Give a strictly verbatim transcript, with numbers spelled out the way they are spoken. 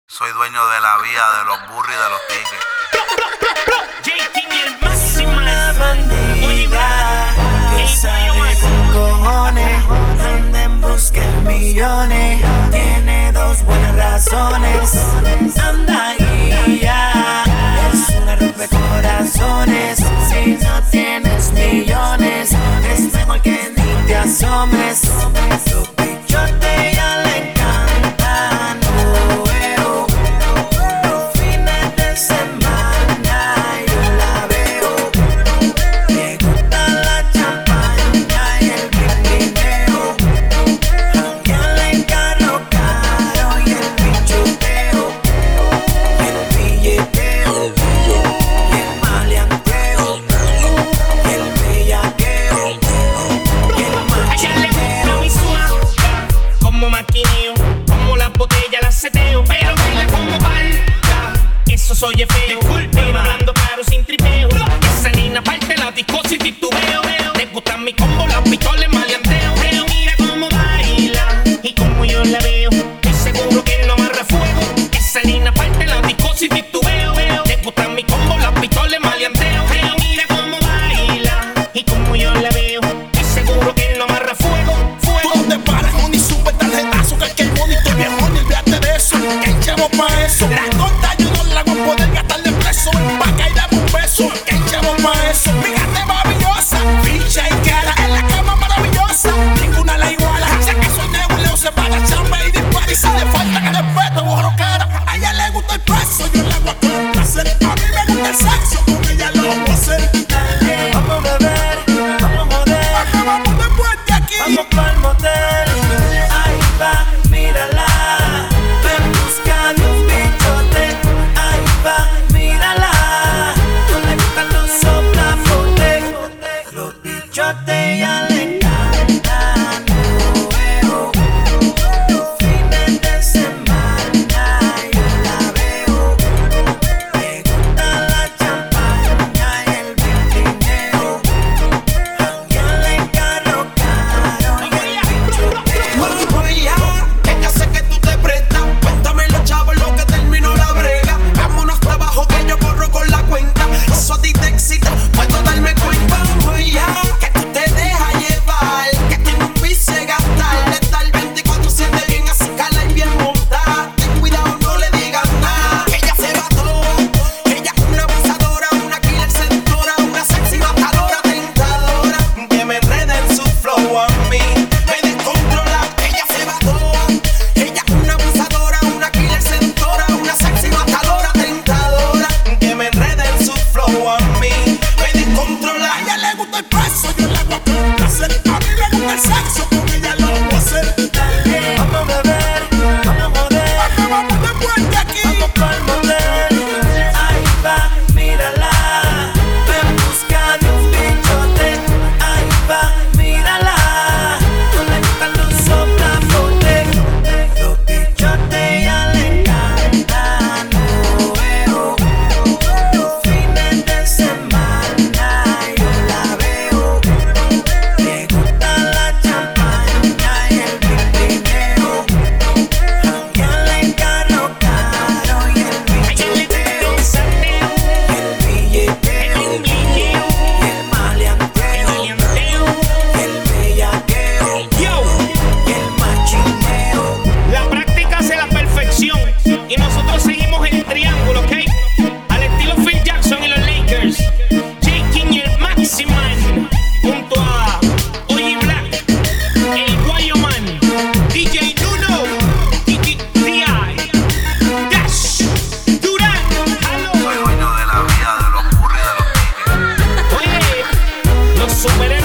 Soy dueño de la vía, de los burros y de los tickets. J King y el máximo. Una bandida que sabe con cojones, anda en busca de millones, tiene dos buenas razones, anda y ya, es una rompecorazones. Si no tienes millones, es mejor que ni te asomes. Los bichotes ya le encantan, oh, oh, los fines de semana yo la veo. Le gusta la champaña y el brinquineo, janguearle en carro caro y el bichoteo, y el billeteo, y el maleanteo, y el bellaqueo, y el machineo. Como maquineo, como la botella la seteo, pero baila como palca. Eso soy feo, pero hablando claro sin tripeo. Esa nena parte la disco sin titubeo. Le gustan mi combo, las pistolas, maleanteo. Pero mira cómo baila y como yo la veo, estoy seguro que no amarra fuego. Esa nena parte la disco sin titubeo. Le gustan mi combo, las pistolas, maleanteo. Pero mira cómo baila y como yo la veo, estoy seguro que no amarra fuego. Fuego. Tú no te paras, money, super tarjetazo. Que el que el money, estoy bien money, olvídate de eso. Que echamos pa' eso. La corta yo no la voy a poder gastar de preso. Pa' que dame un beso. Que echamos pa' eso. Fíjate maravillosa, ficha y cara en la cama maravillosa. Ninguna la iguala. Sé que soy negro, Leo se paga chamba y dispara. Y si le falta que respeto, borro cara. A ella le gusta el preso, yo le hago a con placer. A mí me gusta el sexo, con ella lo voy a hacer. Dale, vamos a beber, vamos a joder, Acabamos después de aquí. vamos pa'l motel. Ahí va, mírala, ven buscando un bichote. Ahí va, mírala, no le gustan los soplapotes. Los bichotes ya le encantan, oh, oh, los fines de semana yo la veo. Le gusta la champaña y el brinquineo, janguearle en carro caro y el bichoteo. Vamos allá, que ya sé que tú te prestas. Cuéntame los chavos lo que terminó la brega. Vámonos trabajo que yo corro con la cuenta. Eso a ti te excita, puedo darme cuenta. Vamos allá, que tú te dejas llevar, que tiene un vicio de gastar. De estar veinticuatro siete bien así cala y bien montada. Ten cuidado, no le digas nada. Ella se va toda, ella es una abusadora, una killer seductora, una sexy matadora, tentadora. Que me enreda en su flow a mí, me descontrola. Ella se va toda, ella es una abusadora, una killer seductora, una sexy matadora, tentadora. Que me enreda en su flow a mí, me descontrola. A ella le gusta el preso, yo le hago con placer. A mí me gusta el sexo, con ella lo voy a hacer. Dale, vamos a beber, vamos a joder, Acabamos después de aquí. vamos pa'l motel. Ahí va, mírala, ven buscando un bichote. Ahí va, mírala, no le gustan los soplapotes. Los bichotes ya le encantan, oh, oh, los fines de semana yo la veo. Le gusta la champaña y el brinquineo, janguearle en carro caro y el bichoteo, y el billeteo, y el maleanteo, y el bellaqueo, y el machineo. La práctica hace la perfección y nosotros seguimos en triángulo, ¿ok? Al estilo Phil Jackson y los Lakers. J King y el Maximan junto a Oye Black, el Guayoman, D J Nuno, D J T I, Dash, Durán, Halo. Soy dueño de la vía, de los burros y de los tickets. Oye, los super